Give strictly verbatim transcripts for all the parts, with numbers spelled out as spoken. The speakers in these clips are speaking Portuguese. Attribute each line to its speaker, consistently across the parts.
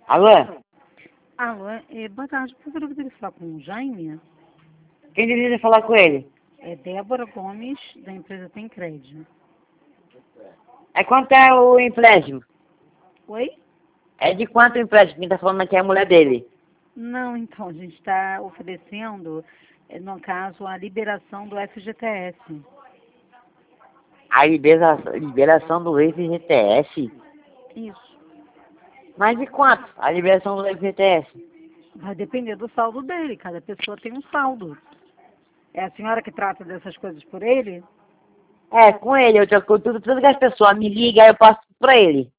Speaker 1: Alô?
Speaker 2: Alô, é, boa tarde. Por favor, eu poderia falar com o Jaime?
Speaker 1: Quem deveria falar com ele?
Speaker 2: É Débora Gomes, da empresa Tem Crédito.
Speaker 1: É quanto é o empréstimo?
Speaker 2: Oi?
Speaker 1: É de quanto o empréstimo? Quem tá falando aqui é a mulher dele.
Speaker 2: Não, então, a gente está oferecendo, é, no caso, a liberação do F G T S.
Speaker 1: A liberação, liberação do F G T S?
Speaker 2: Isso.
Speaker 1: Mas de quanto? A liberação do F G T S?
Speaker 2: Vai depender do saldo dele. Cada pessoa tem um saldo. É a senhora que trata dessas coisas por ele?
Speaker 1: É, com ele. Eu troco tudo, tudo que as pessoas me ligam, aí eu passo pra ele.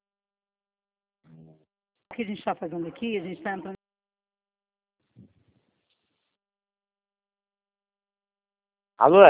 Speaker 2: O que a gente está fazendo aqui, a gente está entrando...
Speaker 1: Alô?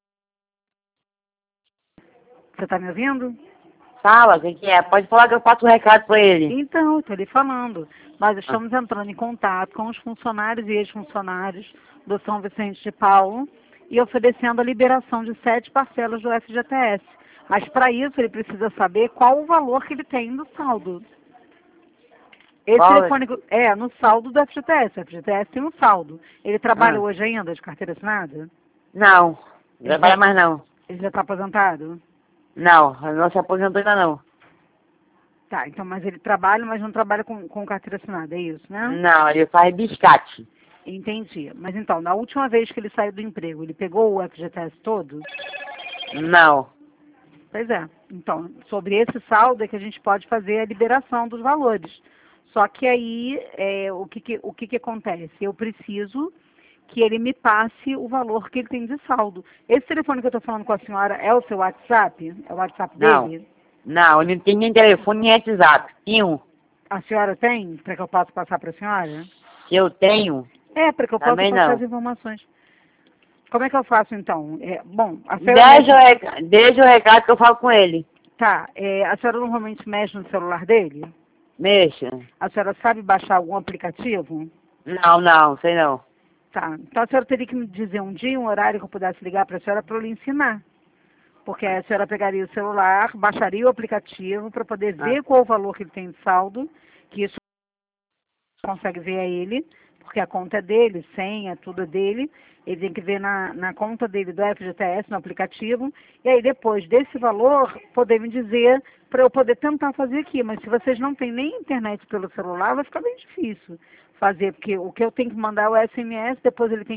Speaker 2: Você está me ouvindo?
Speaker 1: Fala, o que, que é? Pode falar que eu passo o recado pra ele.
Speaker 2: Então, estou lhe falando. Nós
Speaker 1: Ah,
Speaker 2: estamos entrando em contato com os funcionários e ex-funcionários do São Vicente de Paulo e oferecendo a liberação de sete parcelas do F G T S. Mas para isso ele precisa saber qual o valor que ele tem no saldo. Esse
Speaker 1: qual é?
Speaker 2: telefone é no saldo do F G T S. O F G T S tem um saldo. Ele trabalha
Speaker 1: Ah,
Speaker 2: hoje ainda de carteira assinada?
Speaker 1: não. Não
Speaker 2: Ele
Speaker 1: trabalha
Speaker 2: já
Speaker 1: mais não.
Speaker 2: ele já está aposentado?
Speaker 1: Não, não se aposentou ainda não.
Speaker 2: Tá, então, mas ele trabalha, mas não trabalha com, com carteira assinada, é isso, né?
Speaker 1: Não, ele faz biscate.
Speaker 2: Entendi. Mas então, na última vez que ele saiu do emprego, ele pegou o F G T S todo?
Speaker 1: Não.
Speaker 2: Pois é. Então, sobre esse saldo é que a gente pode fazer a liberação dos valores. Só que aí, é, o, que, que, o que, que acontece? Eu preciso que ele me passe o valor que ele tem de saldo. Esse telefone que eu estou falando com a senhora é o seu WhatsApp? É o WhatsApp
Speaker 1: Não.
Speaker 2: dele?
Speaker 1: Não, ele não tem nem telefone nem WhatsApp. Tem um.
Speaker 2: A senhora tem? Para que eu possa passar para a senhora?
Speaker 1: Se eu tenho,
Speaker 2: É, para que eu possa
Speaker 1: também
Speaker 2: passar as
Speaker 1: não.
Speaker 2: informações. Como é que eu faço então? É, bom, a senhora
Speaker 1: Deixa o,
Speaker 2: mexe,
Speaker 1: recado, deixa o recado que eu falo com ele.
Speaker 2: tá, é, a senhora normalmente mexe no celular dele?
Speaker 1: Mexa.
Speaker 2: A senhora sabe baixar algum aplicativo?
Speaker 1: Não, não, sei não.
Speaker 2: Tá, então a senhora teria que me dizer um dia, um horário que eu pudesse ligar para a senhora para eu lhe ensinar. Porque aí a senhora pegaria o celular, baixaria o aplicativo para poder
Speaker 1: Ah,
Speaker 2: ver qual o valor que ele tem de saldo, que isso consegue ver a ele, porque a conta é dele, senha, tudo é dele. Ele tem que ver na, na conta dele do F G T S, no aplicativo, e aí depois desse valor, poder me dizer para eu poder tentar fazer aqui. Mas se vocês não têm nem internet pelo celular, vai ficar bem difícil fazer, porque o que eu tenho que mandar é o S M S, depois ele tem